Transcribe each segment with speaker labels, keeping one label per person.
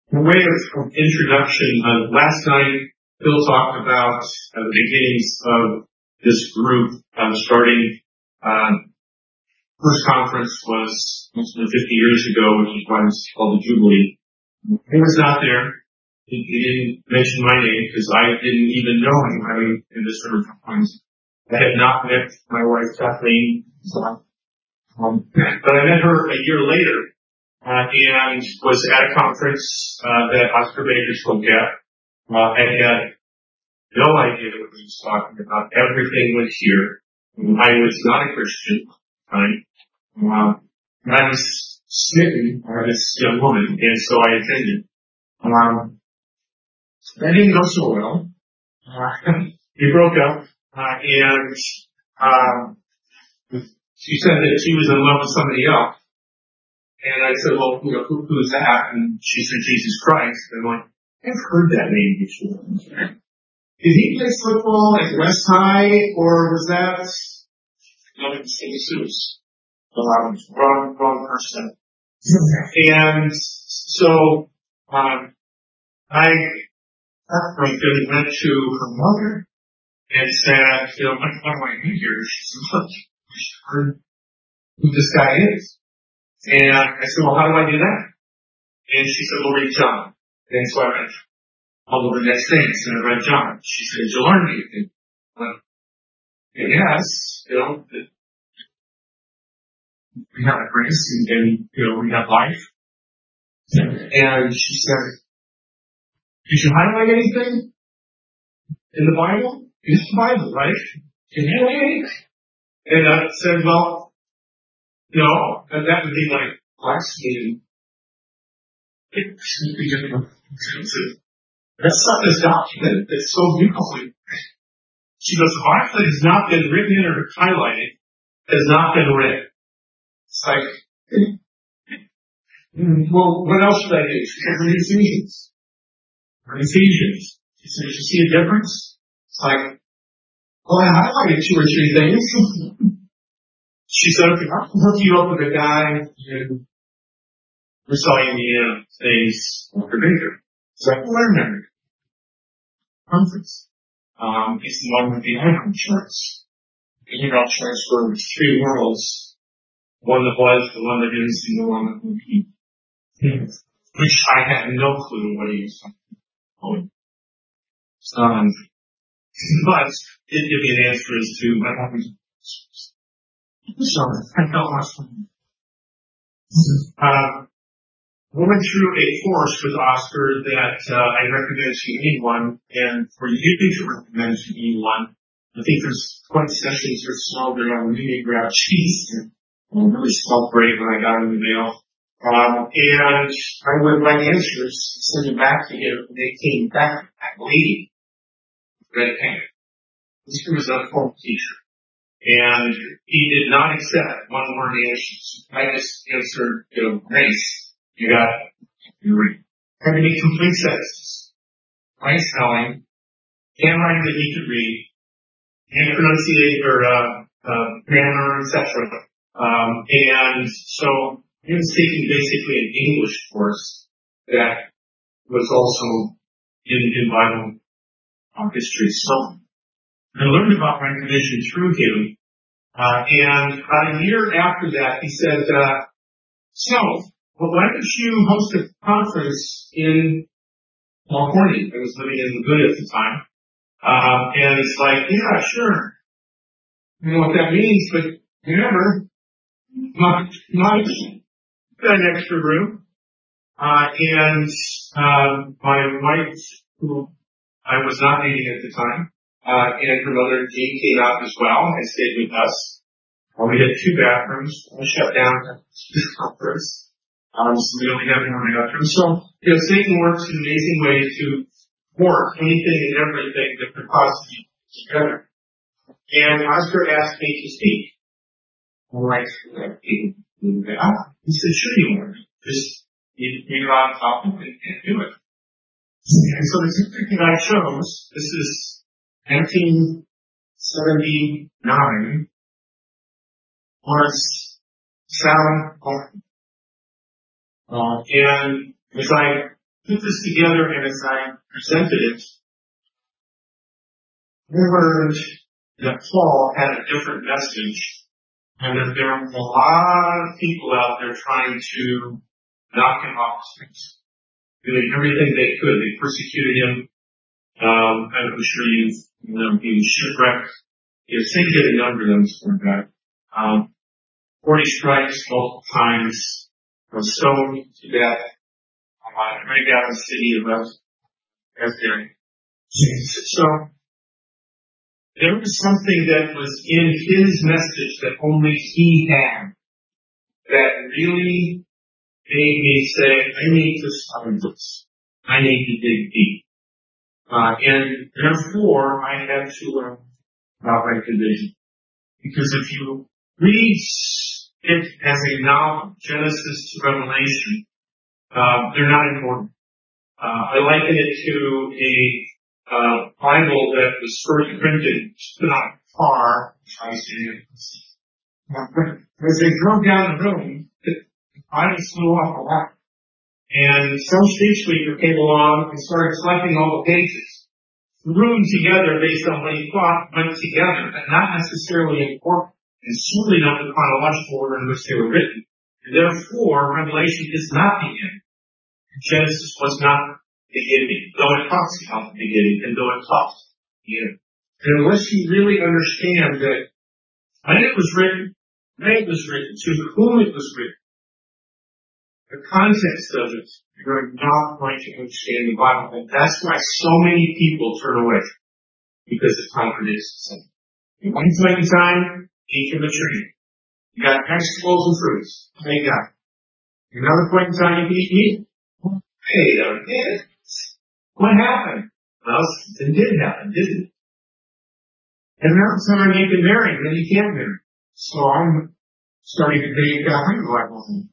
Speaker 1: by way of introduction, last night Bill talked about the beginnings of this group starting. First conference was more than 50 years ago, which is why it's called the Jubilee. I was not there. He didn't mention my name because I didn't even know anybody in this sort of conference. I had not met my wife Kathleen, but I met her a year later and was at a conference that Oscar Baker spoke at. I had no idea what he was talking about. Everything was here. I was not a Christian at the time. I was smitten by this young woman, and so I attended. That didn't go so well. We broke up, and she said that she was in love with somebody else. And I said, well, who's that? And she said, Jesus Christ. And I'm like, I've heard that name before. Did he play football at West High, or was that Jesus? Wrong person. And so I heartbroken went to her mother and said, what do I do here? She said, look, we heard who this guy is. And I said, well, how do I do that? And she said, well, read John. And so I read all of the next things, and I read John. She said, did you learn anything? Yes, we have grace and we have life. And she said, did you highlight anything in the Bible? It's the Bible, right? Did you highlight anything? And I said, well, no, that would be like blasphemy. That's not this document. It's so beautiful. She goes, the Bible that has not been written in or highlighted has not been read. It's like, well, what else should I do? She said, read Ephesians. Ephesians. She said, did you see a difference? It's like, well, I highlighted 2 or 3 things. She said, okay, I'll hook you up with a guy who we're selling the things for bigger. So I learned that. Conference. It's the one with the Icon Charts. The email charts for 3 worlds. One that was, the one that is, and the one that will be. Which I had no clue what he was talking about. But it gave me an answer as to what happened. So, I felt much fun. We went through a course with Oscar that I recommend to anyone, and for you to recommend to anyone. I think there's 20 sessions or so that I really grab cheese and really smelled great when I got in the mail. And I would write answers, send them back to him, and they came back, that lady, red pen. This was a former teacher. And he did not accept one-word answers. I just answered, grace. You got it. You read. Had to be complete sentences. Right spelling, handwriting that he could read, and pronunciation or grammar, etc. And so he was taking basically an English course that was also in Bible history. So I learned about recognition through him. And about a year after that, he said, well, why don't you host a conference in California? I was living in Laguna at the time. And it's like, yeah, sure. I don't know what that means, but remember, not an extra room. And my wife, who I was not dating at the time, and her mother, Jean, came out as well and stayed with us. We had 2 bathrooms. We shut down this conference. So we only have 1 bathroom. So, Satan works in amazing ways to work anything and everything that could possibly be together. And Oscar asked me to speak. I'm like, he said, sure you want. Just you get on top and do it. And so the subject that I chose, this is 1979, was sound art. And as I put this together, and as I presented it, I learned that Paul had a different message, and that there are a lot of people out there trying to knock him off his feet, doing everything they could. They persecuted him. I'm sure you know, he was shipwrecked. He was taken a number of them before that. 40 stripes multiple times, was stoned to death, right down in the city of Asbury. So, there was something that was in his message that only he had that really made me say, I need to study this. I need to dig deep. And therefore, I had to learn about right division. Because if you read it as a novel, Genesis to Revelation, they're not important. I liken it to a Bible that was first printed not far, I say. As they drove down the room, the Bible flew off a lot. And some speech leader came along and started selecting all the pages, room together based on what he thought went together, but not necessarily important, and certainly not the chronological order in which they were written. And therefore, Revelation is not the end. Genesis was not the beginning, though it talks about the beginning, and though it talks about the end. And unless you really understand that when it was written, to whom it was written, the context of it, you're not going to understand the Bible. And that's why so many people turn away, because it contradicts itself. At one point in time, eat from the tree. You got vegetables and fruits. Thank God. Another point in time, you can eat meat. Hey, what happened? Well, it did happen, didn't it? And another time you can marry, then you can't marry. So I'm starting to think, I'm like,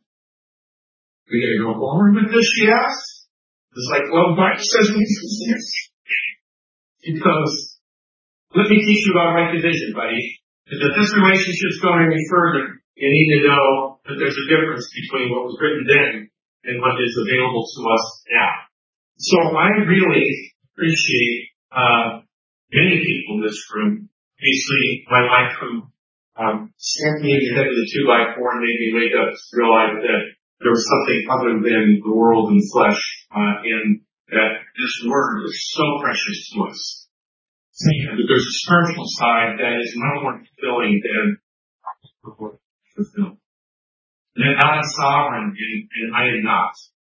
Speaker 1: we gotta go forward with this, she asked. It's like, well, Mike says we need to. Because, let me teach you about right division, buddy. If this relationship's going any further, you need to know that there's a difference between what was written then and what is available to us now. So I really appreciate many people in this room, basically my wife who sent me ahead of the 2x4 and made me wake up to realize that there was something other than the world and flesh, and that this word is so precious to us. That there's a spiritual side that is no more fulfilling than fulfilled. And God is sovereign, and I am not.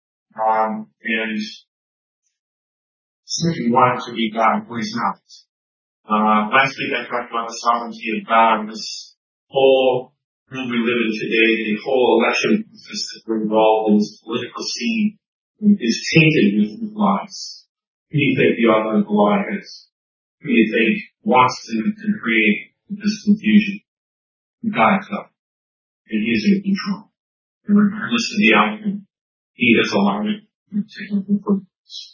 Speaker 1: And simply wanted to be God, who is not. Last week I talked about the sovereignty of God, and this whole world we live in today, the whole election process that we're involved in, this political scene, is tainted with lies. Who do you think the author of the lie is? Who do you think wants to create this confusion? God himself. And he is in control. And regardless of the outcome, he has allowed it to take over.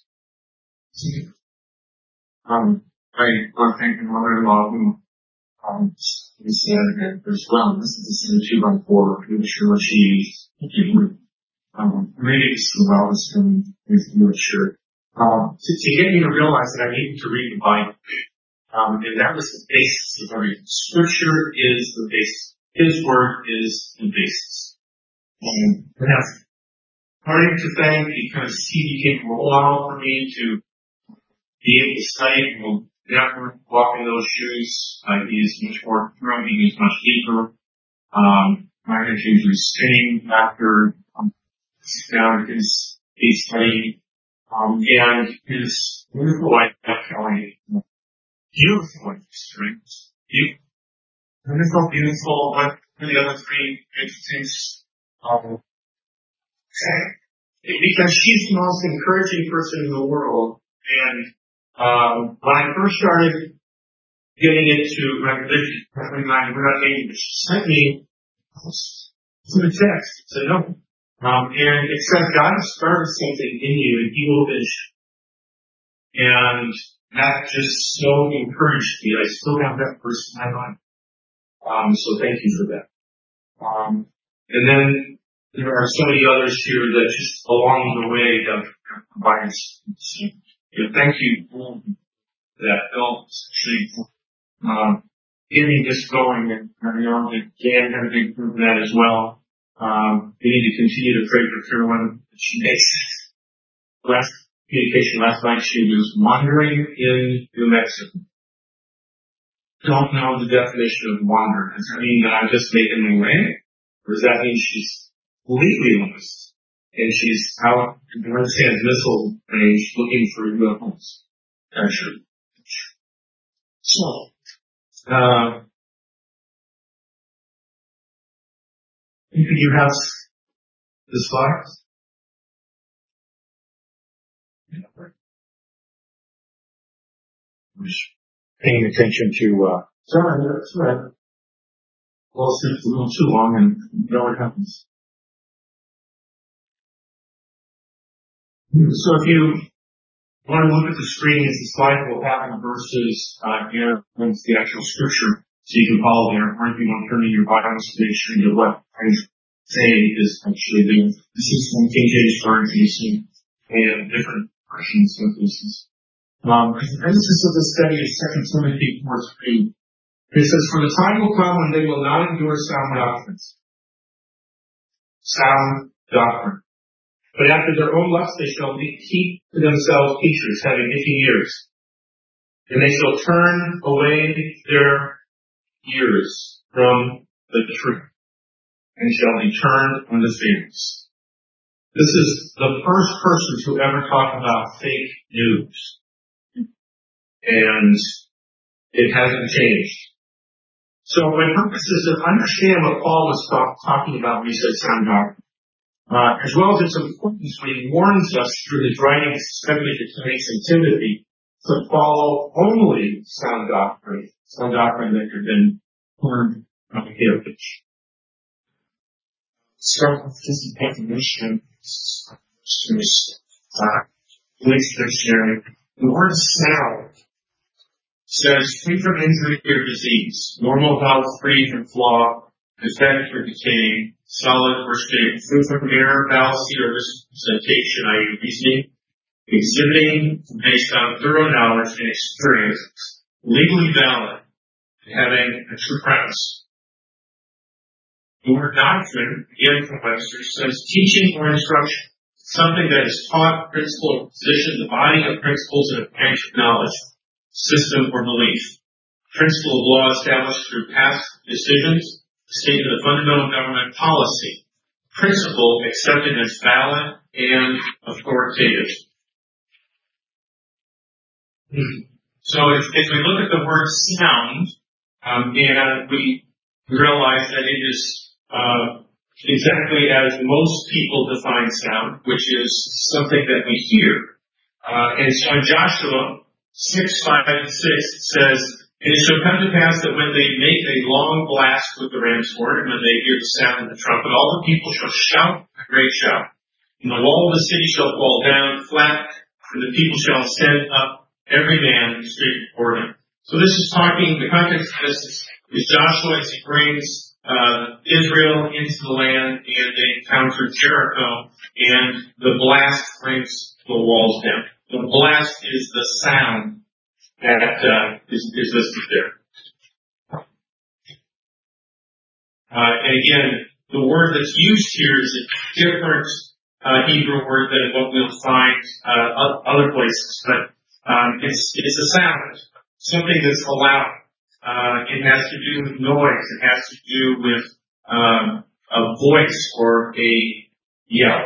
Speaker 1: I want to thank my mother-in-law who said that as well, this is the 2x4, I'm sure what she used. Reading as well as with sure. To get me to realize that I needed to read the Bible. And that was the basis of everything. Scripture is the basis. His word is the basis. And that's starting to thank because he became a role model for me to be able to study and will never walk in those shoes. He is much more thorough. He is much deeper. My attitude was spinning after down his study. And his wonderful wife, Kelly, beautiful wife, right? Beautiful, but the other three entities, because she's the most encouraging person in the world. And when I first started getting into my religion, we're not English, she sent me some text, said no. And it says God has started something in you and he will finish it. And that just so encouraged me. I still have that verse in my mind. So thank you for that. And then there are so many others here that just along the way have provides. Thank you for that help, getting this going, and I know that Dan had a big part of that as well. We need to continue to pray for Carolyn. She makes last communication last night. She was wandering in New Mexico. Don't know the definition of wander. Does that mean that I'm just making my way? Or does that mean she's completely lost? And she's out in the Sands missile range looking for UFOs. Actually. So, could you have the slides? Paying attention to, sorry, that's right. Well, it's a little too long and you know what happens. So if you want to look at the screen, it's the slide will have the verses, here, and it's the actual scripture, so you can follow there, or if you want to turn in your Bibles to make sure that what I'm saying is actually there. This is from King James Version, and different versions of this. The emphasis of the study is 2 Timothy 4:3. It says, "For the time will come when they will not endure sound doctrines." Sound doctrine. "But after their own lusts they shall keep to themselves teachers having itching ears. And they shall turn away their ears from the truth, and shall be turned unto fables." This is the first person to ever talk about fake news. And it hasn't changed. So my purpose is to understand what Paul was talking about when he said sound doctrine. As well as its importance when he warns us through his writings, especially to Titus and Timothy, to follow only sound doctrine that had been learned from the heritage. Start with this definition. Blake's Dictionary. The word sound says free from injury or disease, normal health, free from flaw, defect or decay, solid or stable, free from error, fallacy, or misrepresentation, i.e. reasoning, exhibiting based on thorough knowledge and experience, legally valid, having a true premise. The word doctrine, again from Webster, says teaching or instruction, something that is taught, principle, or position, the body of principles and a branch of knowledge, system, or belief. Principle of law established through past decisions, statement of fundamental government policy. Principle accepted as valid and authoritative. So if we look at the word sound, and we realize that it is exactly as most people define sound, which is something that we hear. And so in Joshua 6:5-6 says, "And it shall come to pass that when they make a long blast with the ram's horn, and when they hear the sound of the trumpet, all the people shall shout a great shout. And the wall of the city shall fall down flat, and the people shall stand up, every man straight before him." So this is talking, the context of this is Joshua as he brings Israel into the land, and they encounter Jericho, and the blast brings the walls down. The blast is the sound that is listed there. And again, the word that's used here is a different Hebrew word than what we'll find other places, but it's a sound, something that's allowed. It has to do with noise. It has to do with a voice or a yell.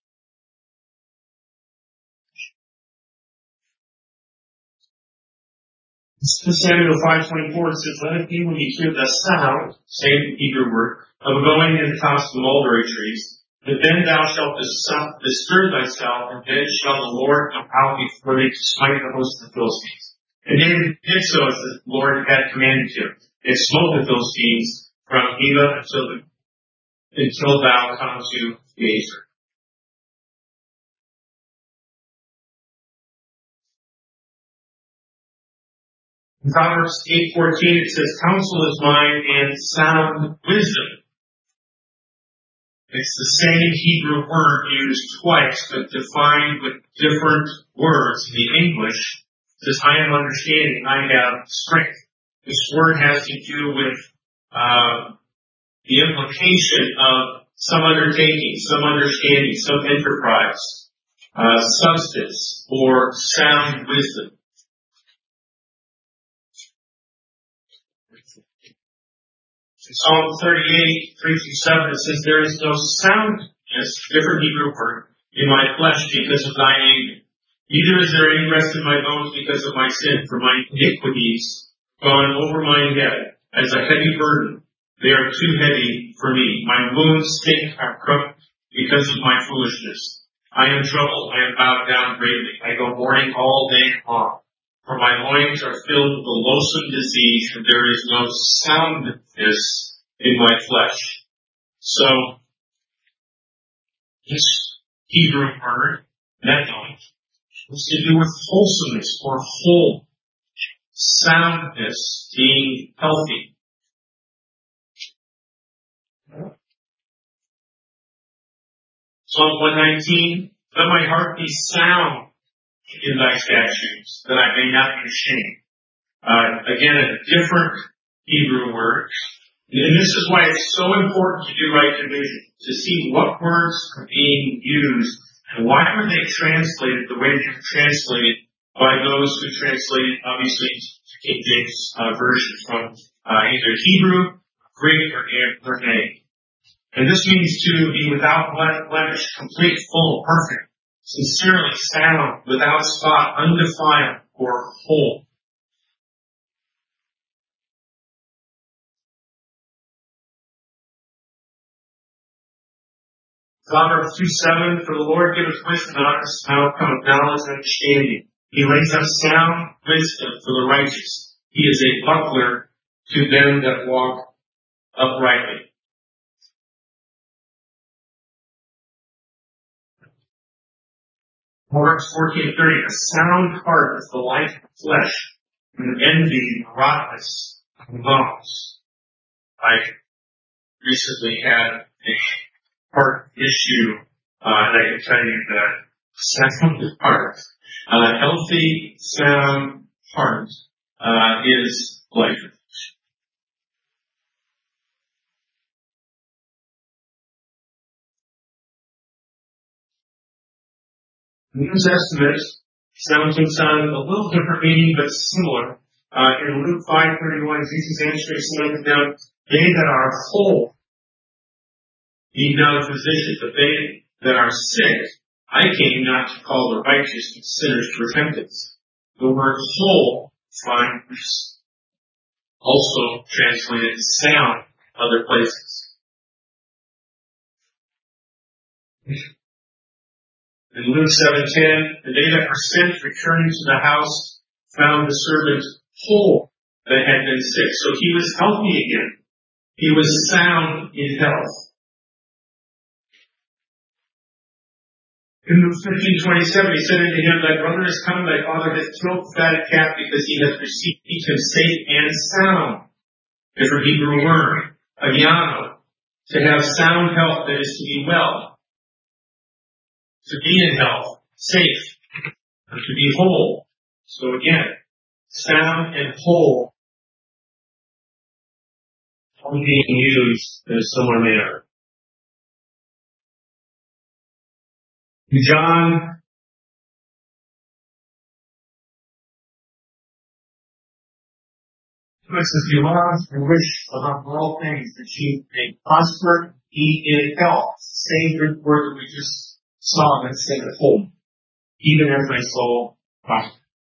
Speaker 1: Samuel 5:24 says, "Let it be when you hear the sound," same Hebrew word, "of going in the tops of the mulberry trees, that then thou shalt bestir thyself, and then shall the Lord come out before thee to smite the host of the Philistines." And David did so as the Lord had commanded him, and smote the Philistines from Eva until thou come to Gazer. In Proverbs 8:14 it says, "Counsel is mine and sound wisdom." It's the same Hebrew word used twice, but defined with different words. In the English, says, I am understanding, I have strength. This word has to do with the implication of some undertaking, some understanding, some enterprise, substance, or sound wisdom. In Psalm 38, 3-7, it says, there is no soundness, different Hebrew word, in my flesh because of thine anger. Neither is there any rest in my bones because of my sin, for my iniquities gone over my head as a heavy burden. They are too heavy for me. My wounds stink are crooked because of my foolishness. I am troubled. I am bowed down greatly. I go mourning all day long. For my loins are filled with a loathsome disease, and there is no soundness in my flesh. So, this Hebrew word, neton, has to do with wholesomeness or whole, soundness, being healthy. Psalm 119, let my heart be sound in thy statutes, that I may not be ashamed. Again, a different Hebrew word. And this is why it's so important to do right division, to see what words are being used and why were they translated the way they were translated by those who translated, obviously, King James version from either Hebrew, Greek, or Aramaic. And this means to be without blemish, complete, full, perfect, sincerely sound, without spot, undefiled, or whole. Proverbs 2:7, for the Lord giveth wisdom, and out of his mouth cometh knowledge and understanding. He lays up sound wisdom for the righteous. He is a buckler to them that walk uprightly. Proverbs 14:30, a sound heart is the life of flesh, and envy and rottenness of bones. I recently had a heart issue, and I can tell you that sound heart, a healthy, sound heart, is life. The New Testament can sound a little different meaning, but similar. In Luke 5:31, Jesus answering said to them, they that are whole need not a physician, but they that are sick, I came not to call the righteous, but sinners to repentance. The word whole finds also translated sound other places. In Luke 7:10, the day that were sent returning to the house found the servant whole that had been sick. So he was healthy again. He was sound in health. In Luke 15:27, he said unto him, thy brother is come, thy father hath killed the fatted calf, because he hath received him safe and sound. Different Hebrew word, agiano, to have sound health, that is to be well, to be in health, safe, and to be whole. So again, sound and whole are being used in a similar manner. John says, beloved, and wish above all things that ye may prosper, be in health. Same Greek word that we just saw that said whole. Even as my soul prospers.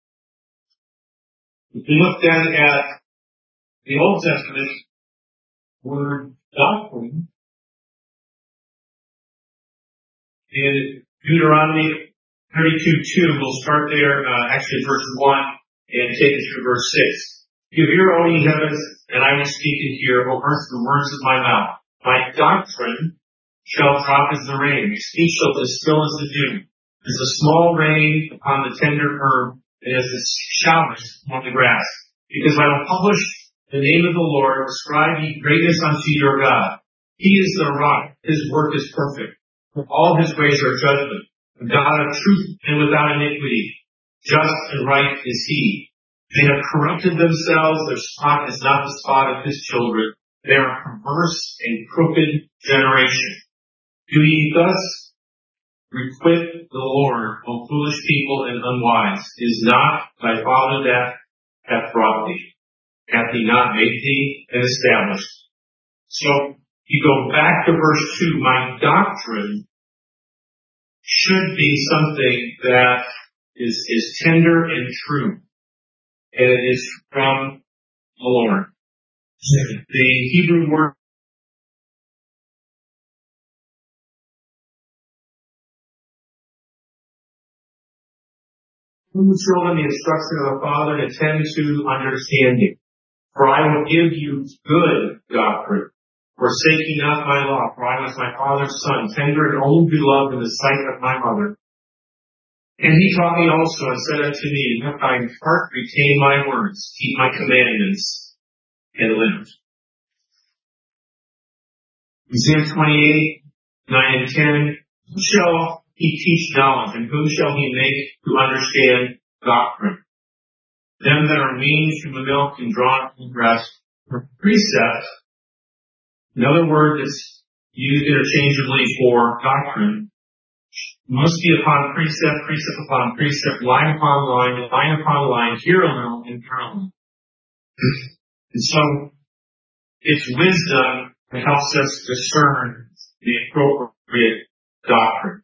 Speaker 1: If you look then at the Old Testament word doctrine, in Deuteronomy 32:2, we'll start there, actually verse 1, and take it through verse 6. Give ear, O ye heavens, and I will speak and hear, O earth, the words of my mouth. My doctrine shall drop as the rain, my speech shall be still as the dew, as the small rain upon the tender herb, and as the showers upon the grass. Because I will publish the name of the Lord, ascribe ye greatness unto your God. He is the rock, his work is perfect. For all his ways are judgment. A God of truth and without iniquity. Just and right is he. They have corrupted themselves. Their spot is not the spot of his children. They are a perverse and crooked generation. Do ye thus requite the Lord, O foolish people and unwise? Is not thy Father that hath brought thee? Hath he not made thee and established? So you go back to verse 2. My doctrine should be something that is tender and true. And it is from the Lord. The Hebrew word children the instruction of the Father and attend to understanding. For I will give you good doctrine, forsaking not my law, for I was my Father's son, tender and only beloved in the sight of my mother. And he taught me also and said unto me, let thine heart retain my words, keep my commandments, and live. Isaiah 28, 9 and 10. Who shall he teach knowledge, and whom shall he make to understand doctrine? Them that are weaned from the milk and drawn from the breast. For precept, another word that's used interchangeably for doctrine, must be upon precept, precept upon precept, line upon line upon line, here a little and there a little. And so, it's wisdom that helps us discern the appropriate doctrine.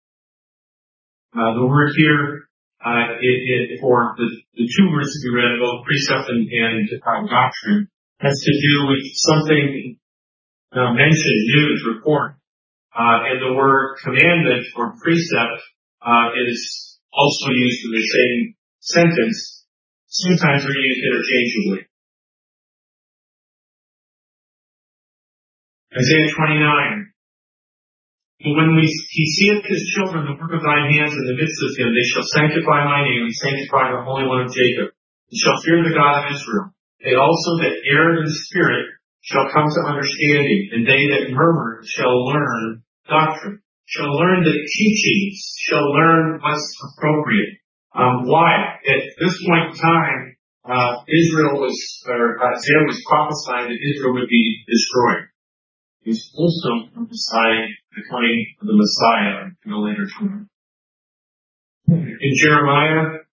Speaker 1: The word here, for the two words that we read, both precept and doctrine, has to do with something mentioned, news, report. And the word commandment or precept is also used in the same sentence. Sometimes they're used interchangeably. Isaiah 29. But when he seeth his children, the work of thine hands in the midst of him, they shall sanctify my name, and sanctify the Holy One of Jacob, and shall fear the God of Israel. They also that err in spirit shall come to understanding, and they that murmur shall learn doctrine, shall learn the teachings, shall learn what's appropriate. Why? At this point in time, Isaiah was prophesying that Israel would be destroyed. He's also prophesying the coming of the Messiah in a later time. In Jeremiah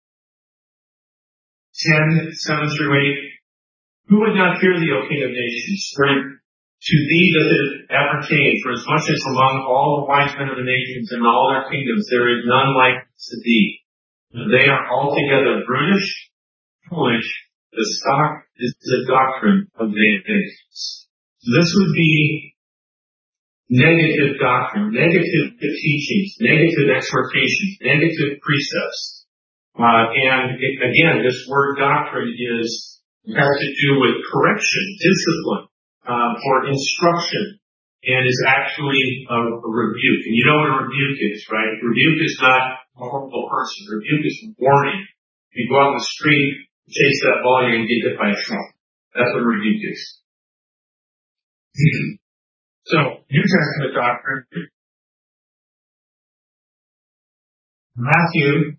Speaker 1: 10, 7 through 8, who would not fear thee, O King of nations? For to thee doth it appertain, for as much as among all the wise men of the nations and all their kingdoms there is none like to thee. They are altogether brutish, foolish. The stock is the doctrine of the nations. This would be negative doctrine, negative teachings, negative exhortations, negative precepts. Again, this word doctrine has to do with correction, discipline, or instruction, and is actually a rebuke. And you know what a rebuke is, right? Rebuke is not a horrible person. Rebuke is warning. If you go out on the street, chase that ball, you're going to get hit by a truck. That's what a rebuke is. So, New Testament doctrine, Matthew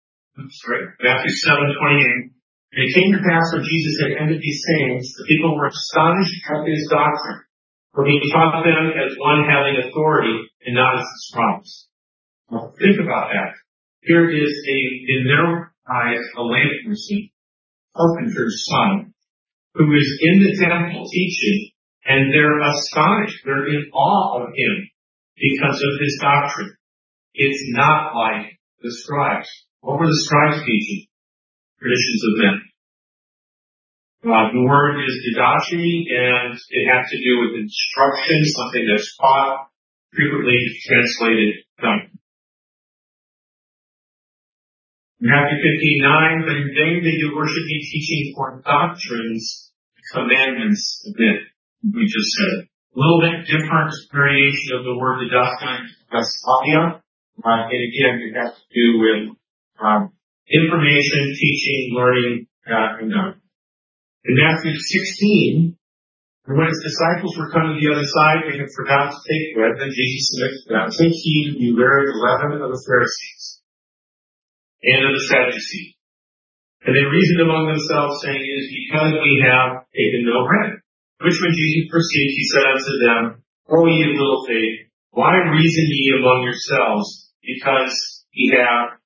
Speaker 1: 7:28. And it came to pass when Jesus had ended these sayings, the people were astonished at his doctrine, for he taught them as one having authority and not as the scribes. Now, think about that. Here is in their eyes, a layperson, carpenter's son, who is in the temple teaching, and they're astonished. They're in awe of him because of his doctrine. It's not like the scribes. What were the scribes teaching? Traditions of men. The word is didache, and it has to do with instruction, something that's taught, frequently translated doctrine. Matthew 15:9, but in vain they do worship me, teaching for doctrines, commandments of men. We just said. A little bit different variation of the word didache, gastalia. And again, it has to do with information, teaching, learning, and doctrine. In Matthew 16, And when his disciples were coming to the other side, they had forgotten to take bread. Then Jesus said to them, "Take heed, beware of the leaven of the Pharisees and of the Sadducees." And they reasoned among themselves, saying, "It is because we have taken no bread." Which when Jesus perceived, he said unto them, "O ye of little faith, why reason ye among yourselves, because ye have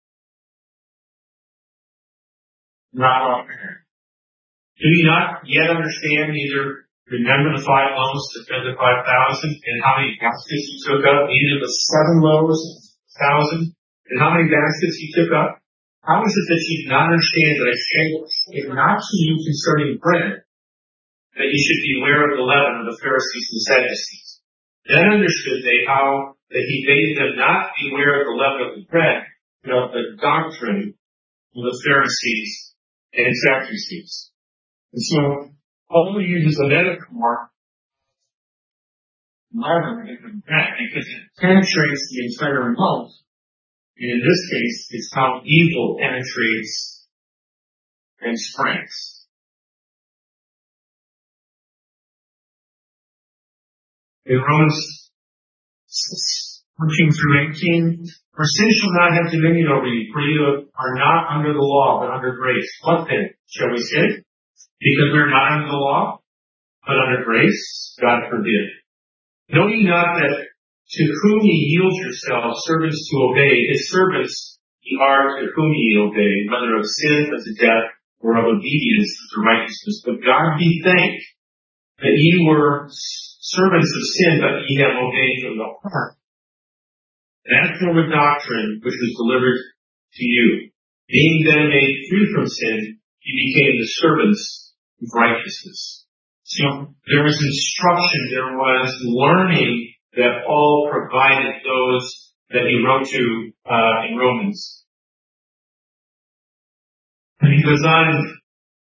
Speaker 1: not all bread? Do ye not yet understand, neither remember the 5 loaves to feed the 5,000, and how many baskets you took up, neither the 7 loaves, 1,000, and how many baskets you took up? How is it that ye do not understand that I say not to you concerning bread, that ye should beware of the leaven of the Pharisees and Sadducees? Then understood they how that he bade them not beware of the leaven of the bread, but of the doctrine of the Pharisees and Sadducees. And so, Paul uses a metaphor, leaven in the bread, because it penetrates the entire loaf. And in this case, it's how evil penetrates and spreads. In Romans 14 through 18, "For sin shall not have dominion over you, for you are not under the law, but under grace. What then? Shall we sin? Because we are not under the law, but under grace? God forbid. Know ye not that to whom ye yield yourselves servants to obey, his servants ye are to whom ye obey, whether of sin unto death, or of obedience unto righteousness. But God be thanked that ye were servants of sin, but ye have obeyed from the heart that form of doctrine which was delivered to you. Being then made free from sin, ye became the servants of righteousness." So there was instruction, there was learning that Paul provided those that he wrote to in Romans. And he goes on,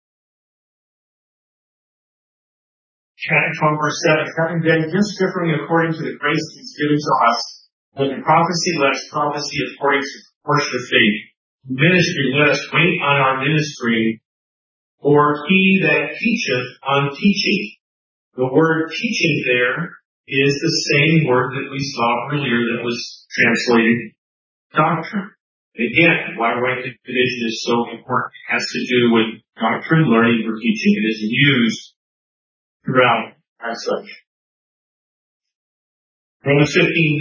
Speaker 1: chapter 12, verse 7, "Having been gifts differing according to the grace that is given to us, but in prophecy, let us prophecy according to the proportion of faith. In ministry, let us wait on our ministry, or he that teacheth on teaching." The word teaching there is the same word that we saw earlier that was translated doctrine. Again, why right division is so important. It has to do with doctrine, learning, or teaching. It is used throughout as such. Romans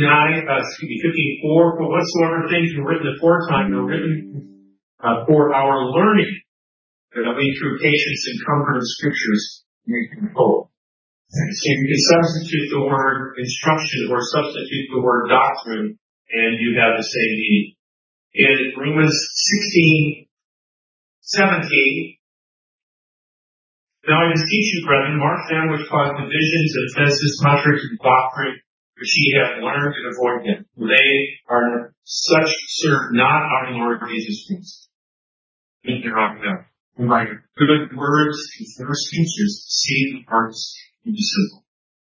Speaker 1: 15:4, "For whatsoever things were written aforetime were written for our learning, that we through patience and comfort of scriptures may be whole." So you can substitute the word instruction or substitute the word doctrine, and you have the same meaning. In Romans 16:17, "Now I beseech you, brethren, mark them which cause divisions and offenses contrary to the doctrine which ye have learned, and avoid them. For they are such serve not our Lord Jesus Christ." And they're on them. And by good words and fair speeches, deceive the hearts of the simple.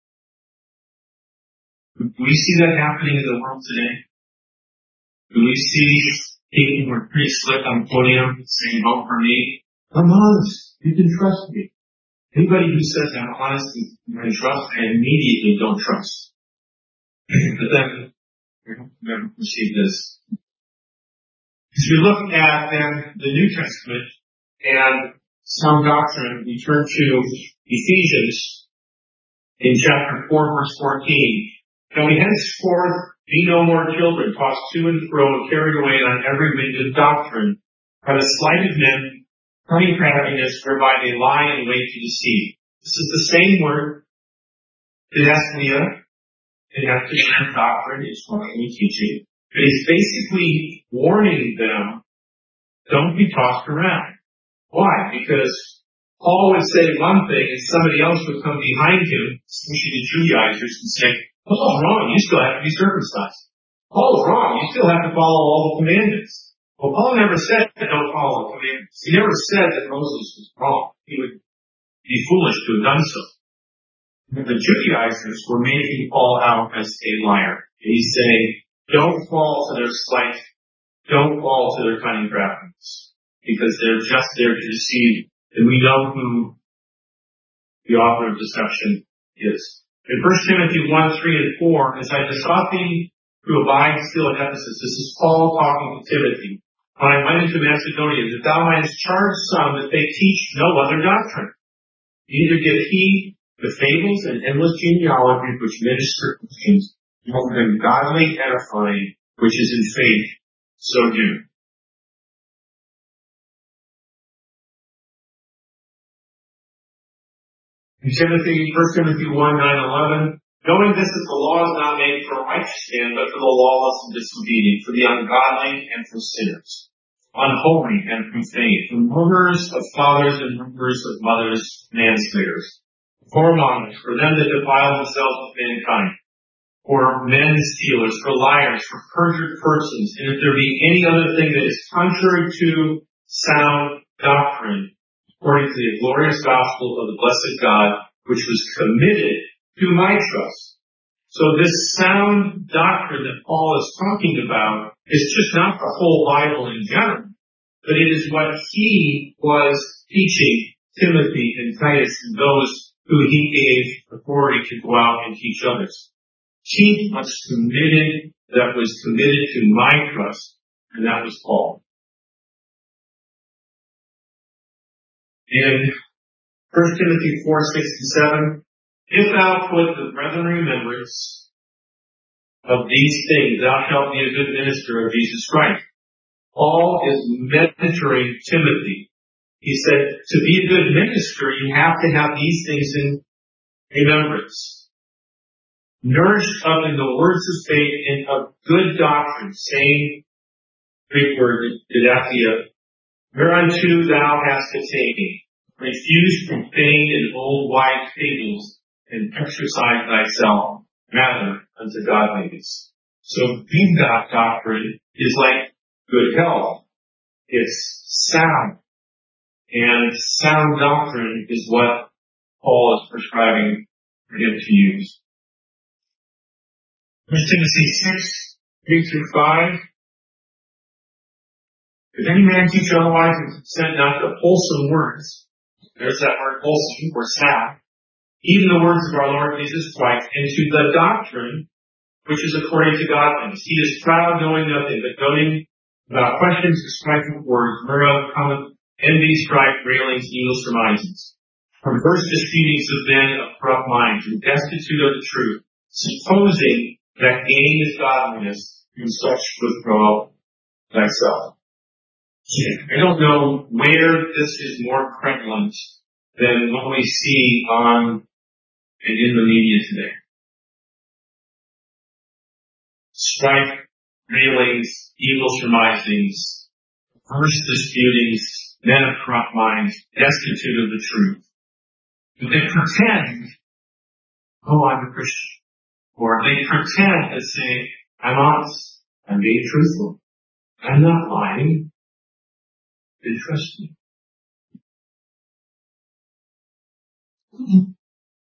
Speaker 1: Do we see that happening in the world today? Do we see people who are pretty slick on the podium saying, "Vote for me"? I'm honest. You can trust me. Anybody who says I'm honest and you can trust, I immediately don't trust. But then, we don't never perceive this. As we look at then the New Testament and sound doctrine, we turn to Ephesians in chapter 4, verse 14. "Now we henceforth be no more children, tossed to and fro and carried away on every wind of doctrine, by the sleight of men, cunning craftiness, whereby they lie in wait to deceive." This is the same word, didaskalia, doctrine is functionally teaching. But he's basically warning them, don't be tossed around. Why? Because Paul would say one thing and somebody else would come behind him, especially the Judaizers, and say, "Paul's wrong, you still have to be circumcised. Paul's wrong, you still have to follow all the commandments." Well, Paul never said don't follow the commandments. He never said that Moses was wrong. He would be foolish to have done so. The Judaizers were making Paul out as a liar. And he's saying, don't fall to their sleight, don't fall to their cunning craftiness, because they're just there to deceive. And we know who the author of deception is. In 1 Timothy 1, 3, and 4, as I besought thee to abide still at Ephesus, this is Paul talking to Timothy, when I went into Macedonia, that thou mightest charge some that they teach no other doctrine, neither give heed to fables and endless genealogies which minister Christians, more than godly edifying, which is in faith, so do. In 1 Timothy 1, 9, 11, knowing this that the law is not made for a righteous man, but for the lawless and disobedient, for the ungodly and for sinners, unholy and profane, for murderers of fathers and murderers of mothers, manslayers, whoremongers, for them that defile themselves with mankind, for men stealers, for liars, for perjured persons, and if there be any other thing that is contrary to sound doctrine, according to the glorious gospel of the blessed God, which was committed to my trust. So this sound doctrine that Paul is talking about is just not the whole Bible in general, but it is what he was teaching Timothy and Titus and those who he gave authority to go out and teach others. Keep what's committed, that was committed to my trust, and that was Paul. In 1 Timothy 4, 6 and 7, if thou put the brethren in remembrance of these things, thou shalt be a good minister of Jesus Christ. Paul is mentoring Timothy. He said, to be a good minister, you have to have these things in remembrance. Nourished up in the words of faith and of good doctrine, same Greek word, didakia, whereunto thou hast attained. Refuse profane and old wise fables, and exercise thyself rather unto godliness. So good doctrine is like good health. It's sound. And sound doctrine is what Paul is prescribing for him to use. 1 Timothy 6, 3 through 5. If any man teach otherwise and consent not to wholesome words, there's that word wholesome or sound, even the words of our Lord Jesus Christ, and to the doctrine which is according to godliness. He is proud, knowing nothing, but doting about questions of striking words, whereof cometh envy, strife, railings, evil surmisings. Perverse disputings of men of corrupt minds, and destitute of the truth, supposing that gain is godliness, and such withdraw thyself. I don't know where this is more prevalent than what we see on and in the media today. Strife, railings, evil surmisings, perverse disputings, men of corrupt minds, destitute of the truth. But they pretend, oh, I'm a Christian. Or they pretend to say, I'm honest, I'm being truthful, I'm not lying. They trust me. 2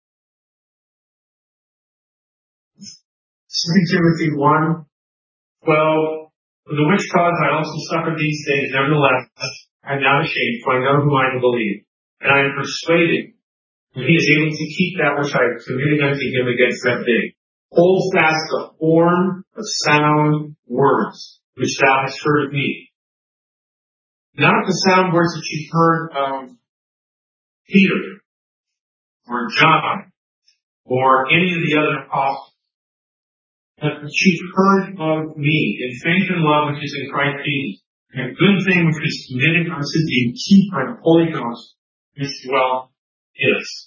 Speaker 1: Timothy 1, 12, for the which cause I also suffered these things, nevertheless, I am not ashamed, for I know whom I believe, and I am persuaded that he is able to keep that which I have committed unto him against that day. Hold fast the form of sound words, which thou hast heard of me. Not the sound words that you've heard of Peter, or John, or any of the other apostles, but you've heard of me in faith and love which is in Christ Jesus. And a good thing which is committed unto thee, keep by the Holy Ghost, which dwell in us.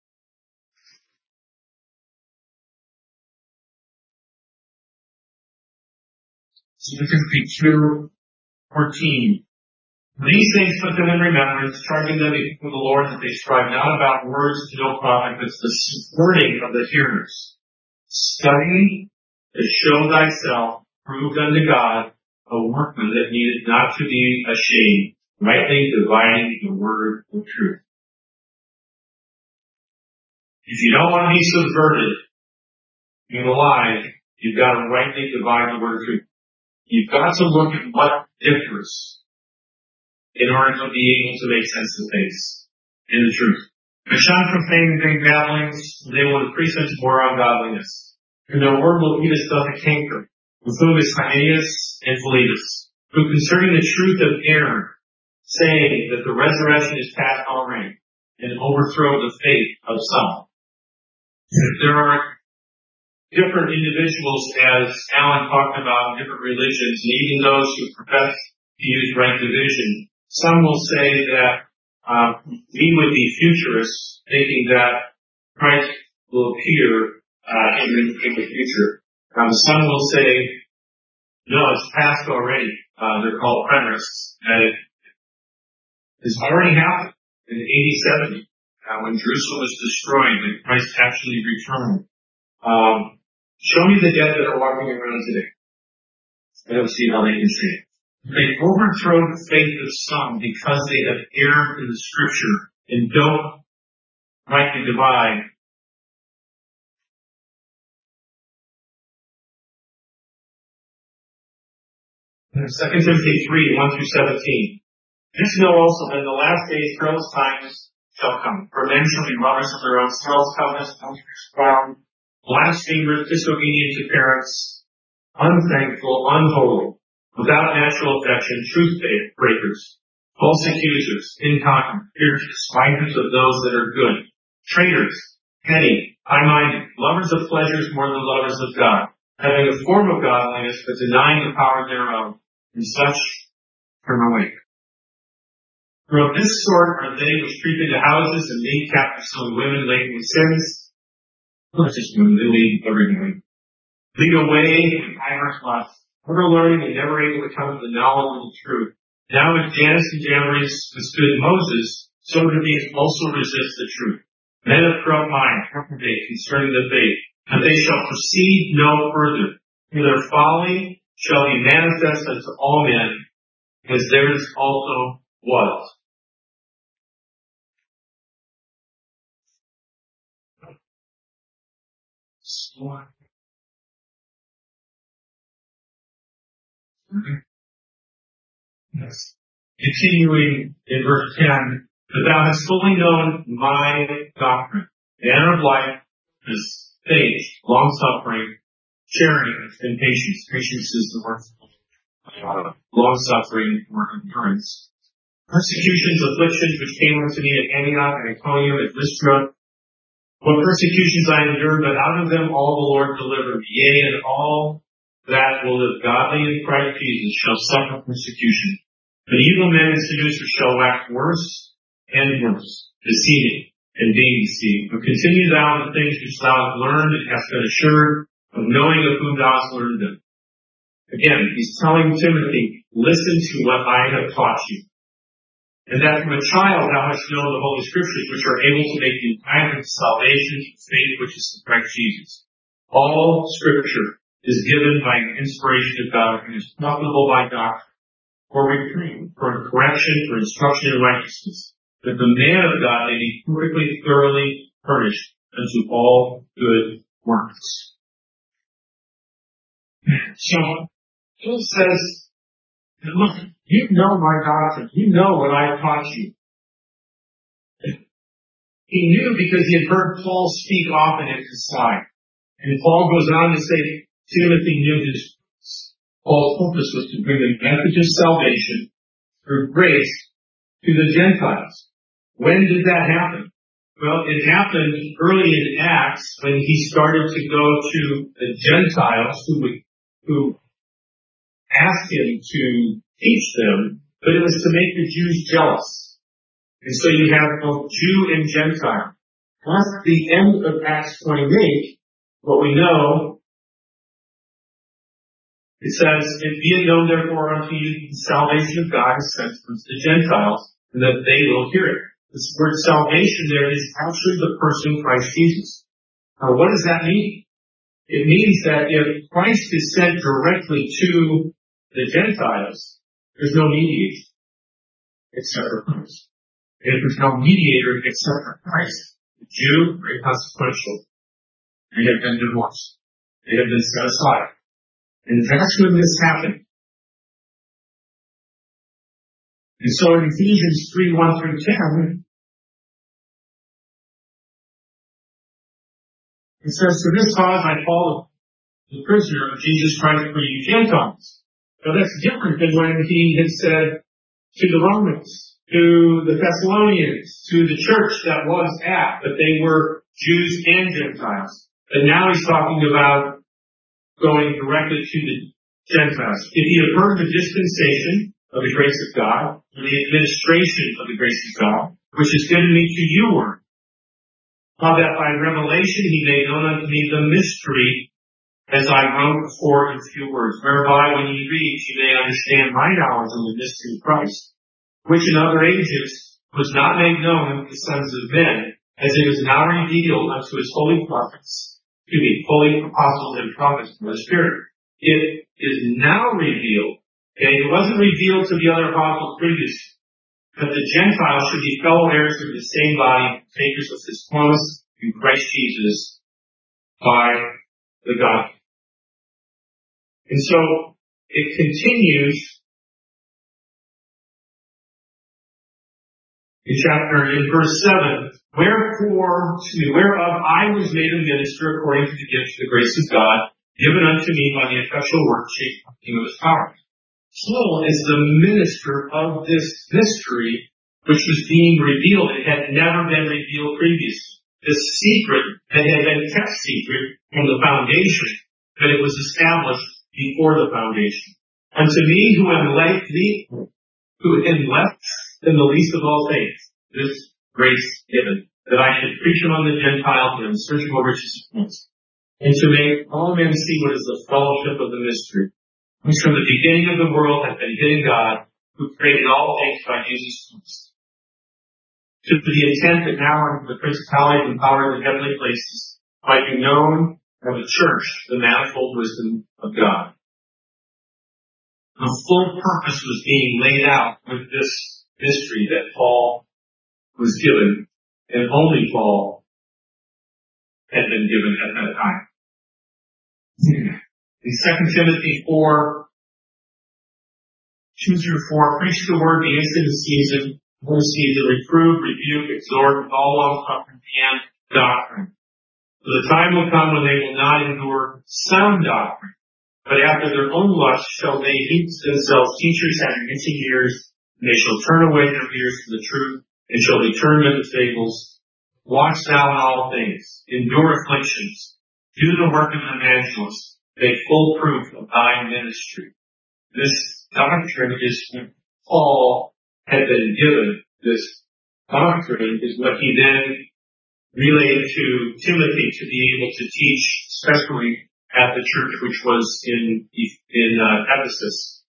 Speaker 1: So Timothy 2:14. These things put them in remembrance, charging them before the Lord that they strive not about words to no profit, but the supporting of the hearers. Study to show thyself proved unto God, a workman that needed not to be ashamed, rightly dividing the word of truth. If you don't want to be subverted in a lie, you've got to rightly divide the word of truth. You've got to look at what differs in order to be able to make sense of things in the truth. But shun profane and vain babblings, they will increase unto more ungodliness. And their word will eat us doth a canker, with whom is Hymenaeus and Philetus, who concerning the truth of Aaron, saying that the resurrection is past already, and overthrow the faith of some. There are different individuals, as Alan talked about, in different religions, and even those who profess to use right division. Some will say that we would be futurists, thinking that Christ will appear in the future. Some will say, no, it's past already. They're called preterists. And it's already happened in AD 70, when Jerusalem was destroyed and Christ actually returned. Show me the dead that are walking around today. I don't see how they can change. They overthrow the faith of some because they have erred in the Scripture and don't rightly divide. 2 Timothy 3, 1 through 17. This know also that in the last days perilous times shall come. For men shall be lovers of their own selves, covetous, proud, blasphemers, disobedient to parents, unthankful, unholy, without natural affection, truth breakers, false accusers, incontinent, fierce, despisers of those that are good, traitors, heady, high-minded, lovers of pleasures more than lovers of God, having a form of godliness, but denying the power thereof, and such turn away. For of this sort are they which creep into houses and lead captive some women laden with sins. Not just women, they lead everyone. Lead away in diverse lusts, ever learning and never able to come to the knowledge of the truth. Now as Jannes and Jambres withstood Moses, so do these also resist the truth. Men of corrupt mind, reprobate concerning the faith, and they shall proceed no further. For their folly shall be manifest unto all men, as theirs also was. Yes. Continuing in verse 10, that thou hast fully known my doctrine, the manner of life, is faith, long-suffering, charity, and patience. Patience is the word long-suffering or endurance. Persecutions, afflictions, which came unto me at Antioch and Iconium and Lystra. What persecutions I endured, but out of them all the Lord delivered me. Yea, and all that will live godly in Christ Jesus shall suffer persecution. But evil men and seducers shall wax worse and worse, deceiving and being deceived. But continue thou in the things which thou hast learned and hast been assured of knowing of whom thou hast learned them. Again, he's telling Timothy, listen to what I have taught you. And that from a child thou hast known the Holy Scriptures, which are able to make thee entitled to salvation through faith which is in Christ Jesus. All Scripture is given by an inspiration of God and is profitable by doctrine, for reproof, for correction, for instruction in righteousness, that the man of God may be perfectly, thoroughly furnished unto all good works. So, Paul says, look, you know my doctrine. You know what I taught you. He knew because he had heard Paul speak often at his side. And Paul goes on to say, Timothy knew his purpose. Paul's purpose was to bring the message of salvation through grace to the Gentiles. When did that happen? Well, it happened early in Acts when he started to go to the Gentiles who asked him to teach them, but it was to make the Jews jealous. And so you have both Jew and Gentile. At the end of Acts 28, what we know, it says, "If be it known therefore unto you the salvation of God is sent unto the Gentiles, and that they will hear it." This word salvation there is actually the person Christ Jesus. Now what does that mean? It means that if Christ is sent directly to the Gentiles, there's no mediator except for Christ. And if there's no mediator except for Christ, the Jew, very consequential. They have been divorced. They have been set aside. And that's when this happened. And so in Ephesians 3, 1 through 10, It says, "For this cause I fall the prisoner of Jesus Christ for you Gentiles." Now that's different than when he had said to the Romans, to the Thessalonians, to the church that was at, but they were Jews and Gentiles. But now he's talking about going directly to the Gentiles. If ye have heard the dispensation of the grace of God, and the administration of the grace of God, which is given me to you word, how that by revelation he made known unto me the mystery, as I wrote before in few words, whereby when ye read, ye may understand my knowledge of the mystery of Christ, which in other ages was not made known unto the sons of men, as it is now revealed unto his holy prophets, holy apostles and prophets by the Spirit. It is now revealed. Okay, it wasn't revealed to the other apostles previously, that the Gentiles should be fellow heirs of the same body, takers of his promise in Christ Jesus by the gospel. And so it continues in verse 7, whereof I was made a minister according to the gift of the grace of God, given unto me by the effectual working of his power. Paul is the minister of this mystery which was being revealed. It had never been revealed previously. This secret that had been kept secret from the foundation, but it was established before the foundation. Unto me who am left than the least of all things, this grace given, that I should preach among the Gentiles and unsearchable riches of Christ, and to make all men see what is the fellowship of the mystery, which from the beginning of the world hath been hid in God, who created all things by Jesus Christ, to the intent that now unto the principalities and powers in heavenly places might be known of the church the manifold wisdom of God. The full purpose was being laid out with this mystery that Paul was given, and only Paul had been given at that time. In 2 Timothy 4, 2-4, preach the word, be instant in season, full season, reprove, rebuke, exhort with all long-suffering and doctrine. For the time will come when they will not endure sound doctrine, but after their own lust shall they heap to themselves teachers having itching ears, and they shall turn away their ears from the truth, and shall be turned into fables. Watch thou in all things, endure afflictions, do the work of an evangelist, make full proof of thy ministry. This doctrine is what Paul had been given. This doctrine is what he then relayed to Timothy to be able to teach, especially at the church which was in Ephesus.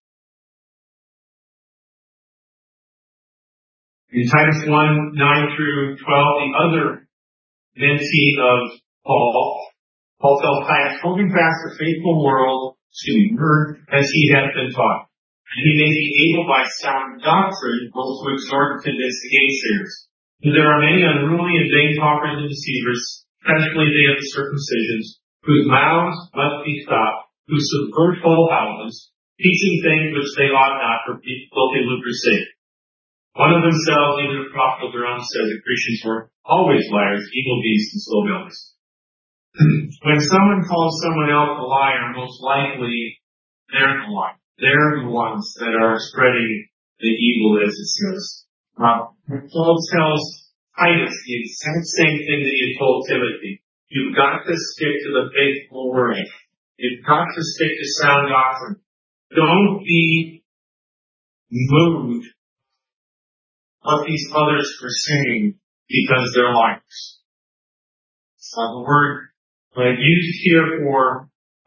Speaker 1: In Titus 1, 9-12, the other mentee of Paul tells Titus, holding fast the faithful word as he hath been taught. And he may be able by sound doctrine both to exhort and convince the gainsayers. For there are many unruly and vain talkers and deceivers, especially they of the circumcisions, whose mouths must be stopped, who subvert whole houses, teaching things which they ought not for filthy lucre's sake. One of themselves, even a prophet of their own, said that Christians were always liars, evil beasts, and slow bellies. When someone calls someone else a liar, most likely they're the liar. They're the ones that are spreading the evil, as it says. Paul tells Titus the exact same thing that he had told Timothy. You've got to stick to the faithful word. You've got to stick to sound doctrine. Don't be moved what these others are saying because they're liars. The word used here for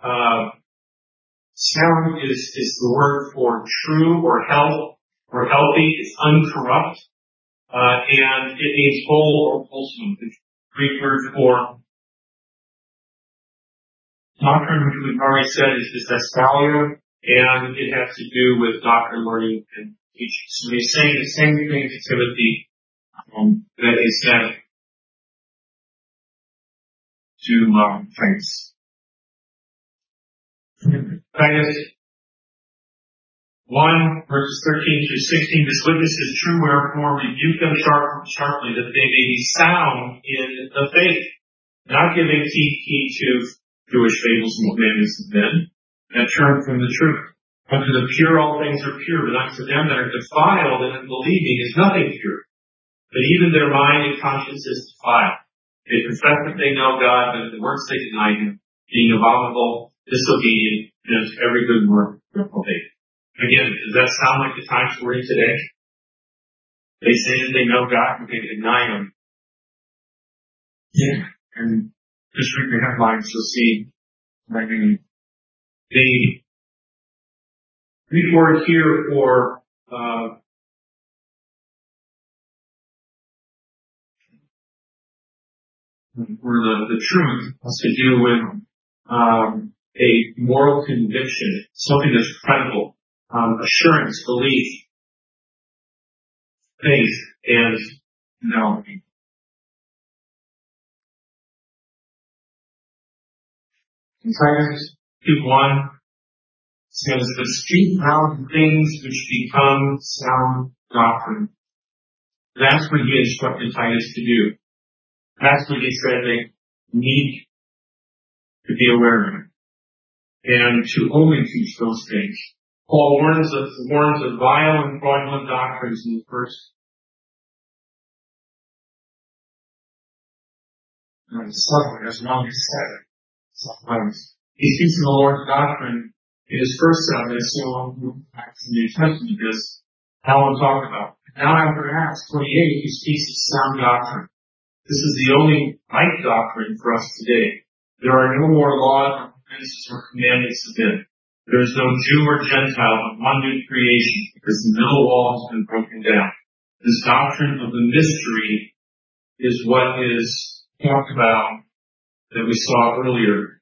Speaker 1: sound is the word for true or health or healthy. It's uncorrupt, and it means whole or wholesome. The Greek word for doctrine, which we've already said, is Thessalia, and it has to do with doctrine, learning, and teaching. So he's saying the same thing to Timothy that he said to Titus. Titus 1, verses 13-16, this witness is true, wherefore rebuke them sharply, that they may be sound in the faith. not giving heed to Jewish fables and commandments of men, that turn from the truth. Unto the pure all things are pure, but unto them that are defiled and unbelieving is nothing pure. But even their mind and conscience is defiled. They profess that they know God, but in the works they deny Him, being abominable, disobedient, and unto every good work reprobate. Again, does that sound like the times we're in today? They say that they know God, but they deny Him. Yeah. And just read the headlines, you'll see. I mean, the word here for the truth has to do with a moral conviction, something that's credible, assurance, belief, faith, and knowing. Titus 2:1 says, "But speak out things which become sound doctrine." That's what he instructed Titus to do. That's what he said they need to be aware of, and to only teach those things. Paul warns of vile and fraudulent doctrines in the first 7, as well as 7. Sometimes he speaks of the Lord's doctrine in his first 7, and so on back to the New Testament, because Alan talked about. Now after Acts 28, he speaks of sound doctrine. This is the only right doctrine for us today. There are no more laws, ordinances, or commandments of men. There is no Jew or Gentile, but one new creation, because the middle wall has been broken down. This doctrine of the mystery is what is talked about that we saw earlier.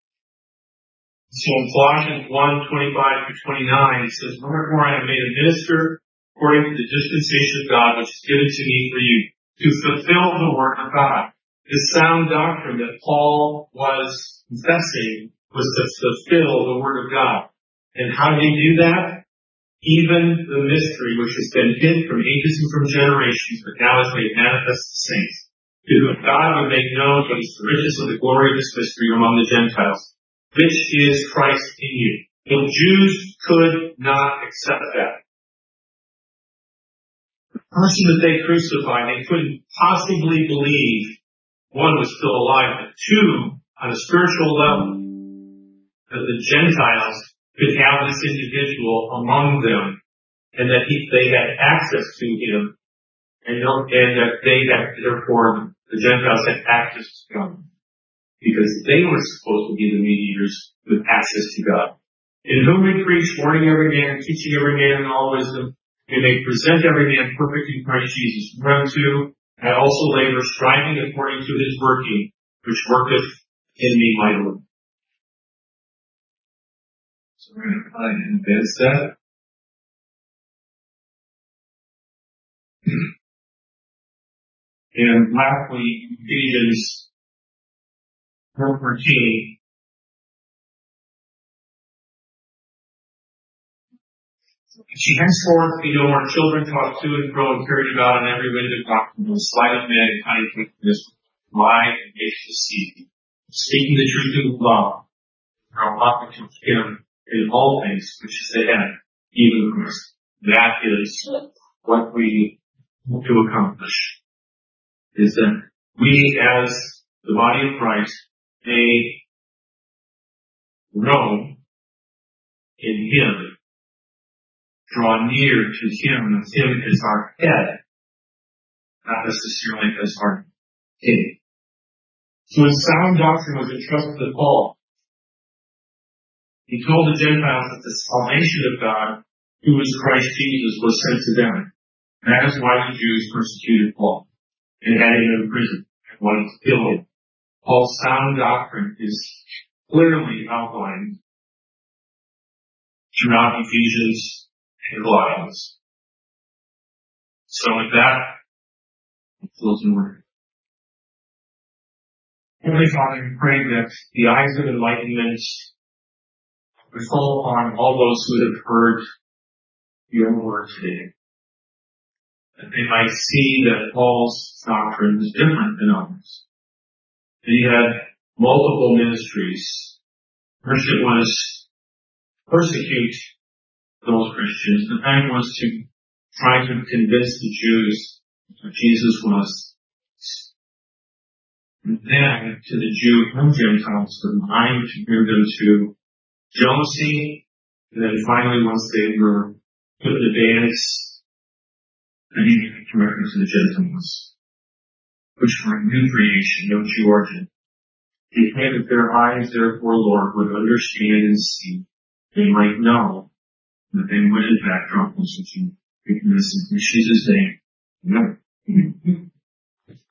Speaker 1: So in Colossians 1:25-29, it says, "Wherefore I am made a minister according to the dispensation of God, which is given to me for you, to fulfill the work of God." This sound doctrine that Paul was confessing was to fulfill the word of God. And how did he do that? Even the mystery which has been hid from ages and from generations, but now is made manifest to saints, to whom God would make known what is the riches of the glory of this mystery among the Gentiles, which is Christ in you. The Jews could not accept that. The person that they crucified, they couldn't possibly believe, one, was still alive, but two, on a spiritual level, that the Gentiles could have this individual among them, and that they had access to him, and that they had, therefore, the Gentiles had access to God, because they were supposed to be the mediators with access to God. In whom we preach, warning every man, and teaching every man in all wisdom, we may present every man perfect in Christ Jesus. Whereunto I also labor, striving according to his working, which worketh in me mightily. So we're going to try and advance that. And lastly, Ephesians 4:14. She henceforth be no more children taught to and fro and carried about in every wind of doctrine, in spite of men and cunning wickedness, lie and make deceit, speaking the truth in love, are walking to him in all things, which is the head, even Christ. That is what we hope to accomplish, is that we as the body of Christ may grow in him, draw near to him, as him as our head, not necessarily as our king. So when sound doctrine was entrusted to Paul, he told the Gentiles that the salvation of God, who is Christ Jesus, was sent to them. That is why the Jews persecuted Paul and had him in prison and wanted to kill him. Paul's sound doctrine is clearly outlined throughout Ephesians and Colossians. So with that, I'll close in word. Heavenly Father, we pray that the eyes of enlightenment would fall upon all those who have heard your word today, that they might see that Paul's doctrine is different than others, He had multiple ministries. First it was persecute those Christians. The second was to try to convince the Jews that Jesus was. And then to the Jew and Gentiles, the mind to bring them to jealousy. And then finally, once they were put in advance, then he directed to the Gentiles, which were a new creation, no Jew or Gentile. He prayed that their eyes, therefore, Lord, would understand and see. They might know that they would in fact draw closer to you. In Jesus' name. Amen.